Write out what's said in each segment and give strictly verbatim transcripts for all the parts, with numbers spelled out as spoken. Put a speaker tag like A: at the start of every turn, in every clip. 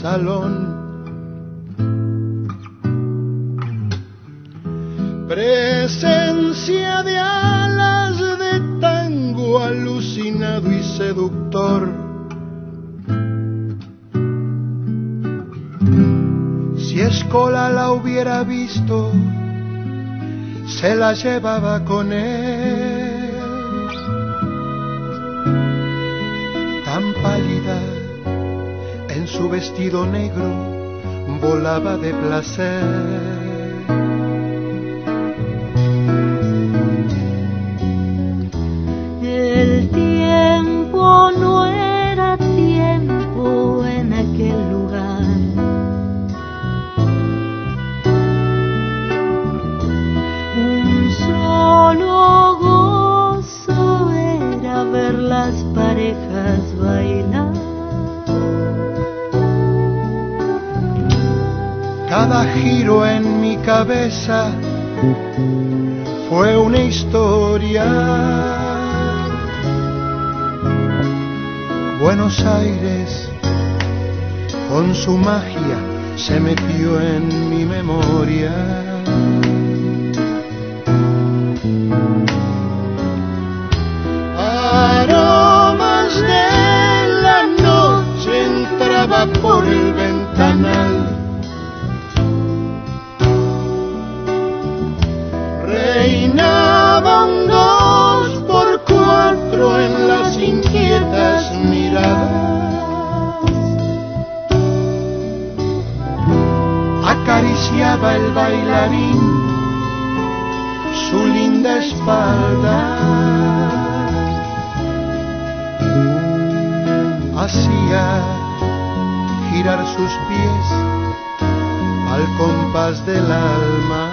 A: salón. Presencia de alas de tango alucinado y seductor. Si Escola la hubiera visto, se la llevaba con él. Tan pálida, en su vestido negro, volaba de placer.
B: El tiempo no era tiempo en aquel lugar. Un solo gozo era ver las parejas bailar.
A: Cada giro en mi cabeza fue una historia. Buenos Aires, con su magia, se metió en mi memoria. Aromas de la noche entraba por el ventanal. Reinaba un dos por cuatro en las inquietas miradas. Acariciaba el bailarín su linda espalda. Hacía girar sus pies al compás del alma.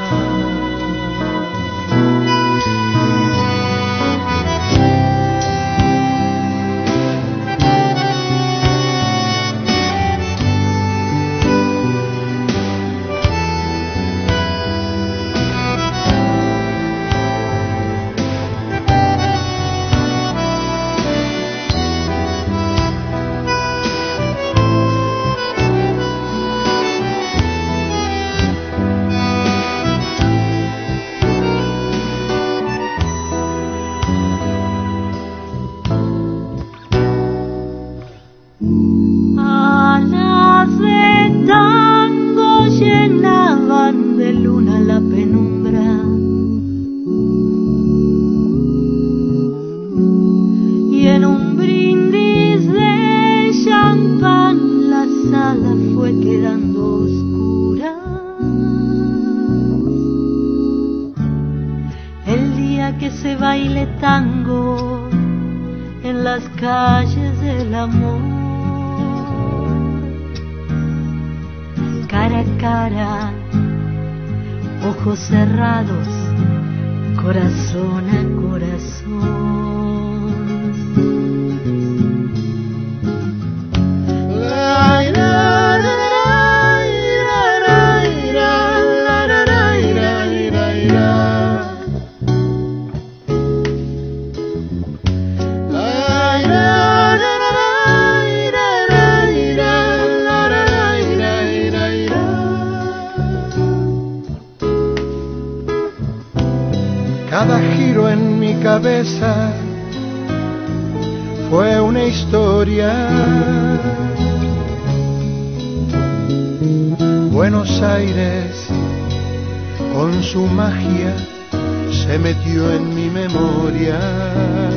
B: Calles del amor, cara a cara, ojos cerrados, corazón a corazón.
A: Cada giro en mi cabeza fue una historia. Buenos Aires, con su magia, se metió en mi memoria.